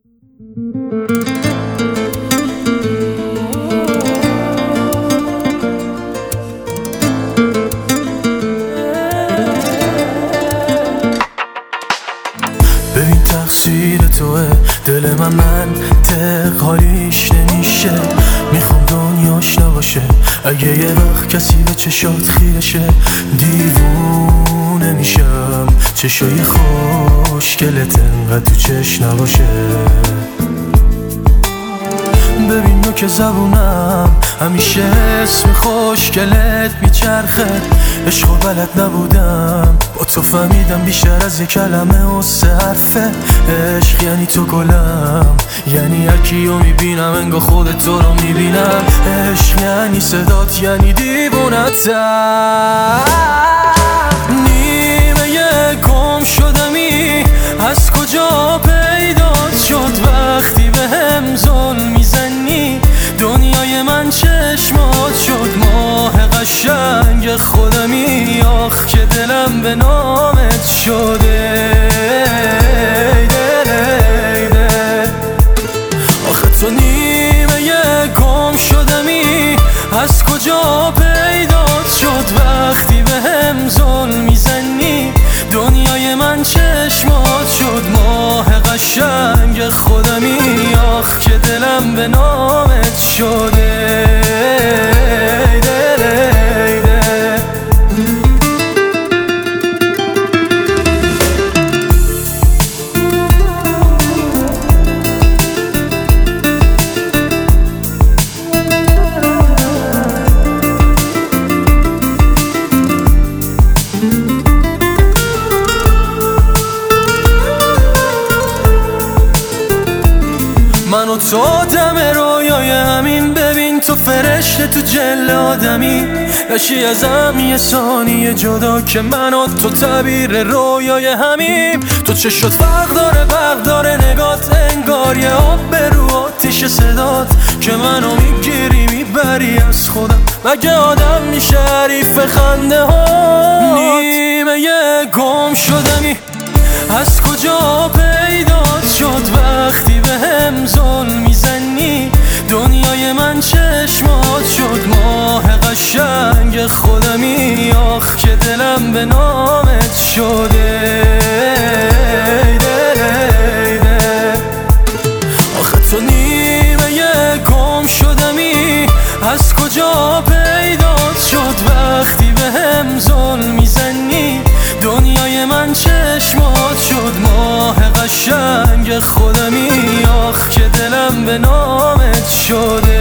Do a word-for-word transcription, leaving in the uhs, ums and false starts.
ببین تقصیر توه، دل من منطق حالیش نمیشه. میخوام دنیاش نباشه اگه یه وقت کسی به چشات خیرشه. دیوونه میشم چشای خوشگلت انقدر تو چش نباشه. ببین نو که زبونم همیشه اسم خوشگلت میچرخه. عشقو بلد نبودم با تو فهمیدم بیشتر از یه کلمه و سه حرفه. عشق یعنی تو گلم، یعنی هرکیو میبینم انگار خودت تو رو میبینم. عشق یعنی صدات، یعنی دیوونتم. نیمه گم شدمی از کجا پیدات شد؟ وقتی به هم ظلم میزنی دنیای من چشمات شد. ماه قشنگ خودمی، آخ که دلم به نامت شده. دل دل آخه تو نیمه گم شدمی از کجا پیدات شد؟ وقتی به هم ظلم میزنی دنیای من چشمات شد. ماه قشنگ خودمی، آخ که دلم به نامت شده. دل دل من و تو آدم رویای همین. ببین تو فرشته تو جل آدمی، نشی ازم یه ثانیه جدا که من و تو تعبیر رویای همیم. تو چشات فرق داره، برق داره نگات، انگار یه آب به رو آتیش صدات که منو میگیری میبری از خودم. مگه آدم میشه حریف خنده ها؟ نیمه گم شدمی از کجا پیدات شد؟ وقتی به هم ظلم میزنی دنیای من چشمات شد. ماه قشنگ خودمی، آخ که دلم به نامت شده. دل دل آخه تو نیمه گم شدمی از کجا پیدات شد؟ وقتی به هم ظلم میزنی دنیای من چشمات شد. ماه قشنگ خودمی، آخ که دلم به نامت شده.